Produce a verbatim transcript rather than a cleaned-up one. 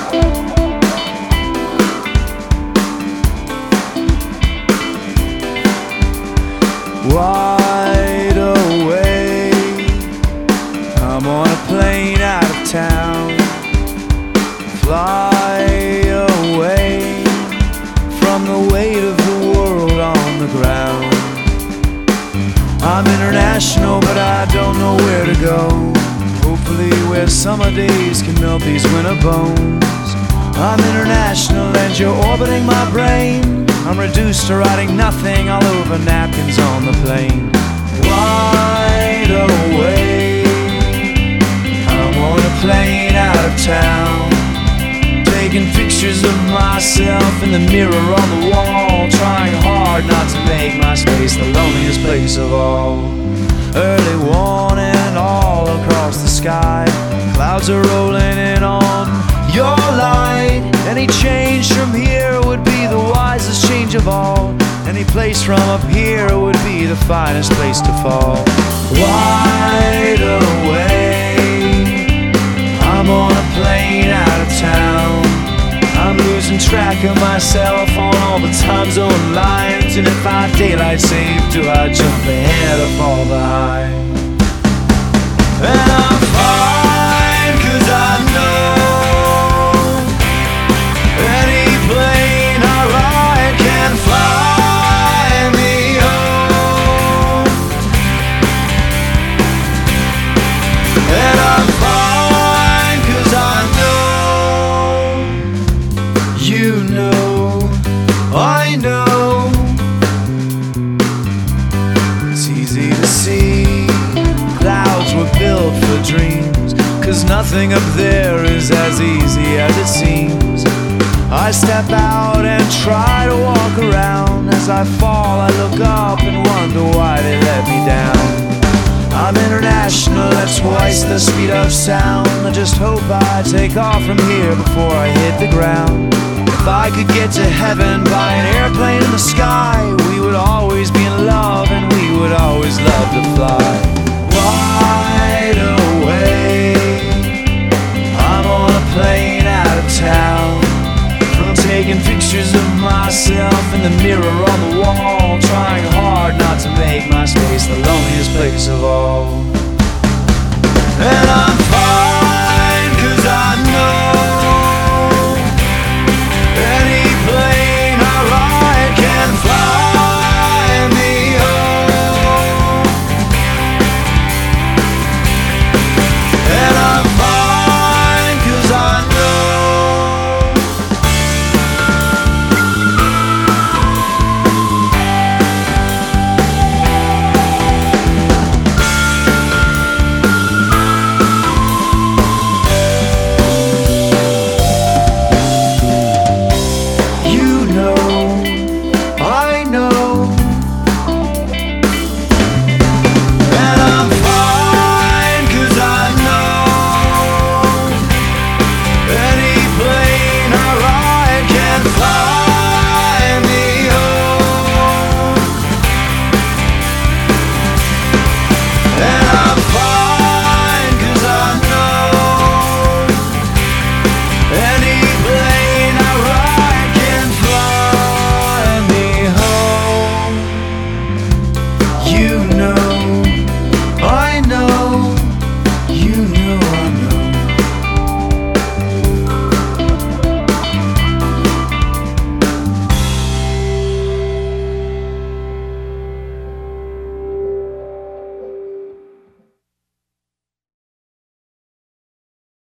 Wide awake, I'm on a plane out of town. Fly away from the weight of the world on the ground. I'm international, but I don't know where to go. Hopefully where summer days can melt these winter bones. I'm international and you're orbiting my brain. I'm reduced to writing nothing all over napkins on the plane. Wide awake, I'm on a plane out of town, taking pictures of myself in the mirror on the wall, trying hard not to make my space the loneliest place of all. Early warning all across the sky, clouds are rolling in on your light. Any change from here would be the wisest change of all. Any place from up here would be the finest place to fall. Wide awake, I'm on a plane out of town. I'm losing track of myself on all the time zone lines. And if I daylight save, do I jump ahead or fall behind? And I'm fine, cause I know any plane I ride can fly me home. And I'm fine, cause I know you know, I know. It's easy to see clouds were built for dreams, cause nothing up there is as easy as it seems. I step out and try to walk around. As I fall I look up and wonder why they let me down. I'm international at twice the speed of sound. I just hope I take off from here before I hit the ground. If I could get to heaven by an airplane in the sky, we would always be in love and we would always love to fly. Wide awake, I'm on a plane out of town, from taking pictures of myself in the mirror on the wall, trying hard not to make my space the loneliest place of all. And I'm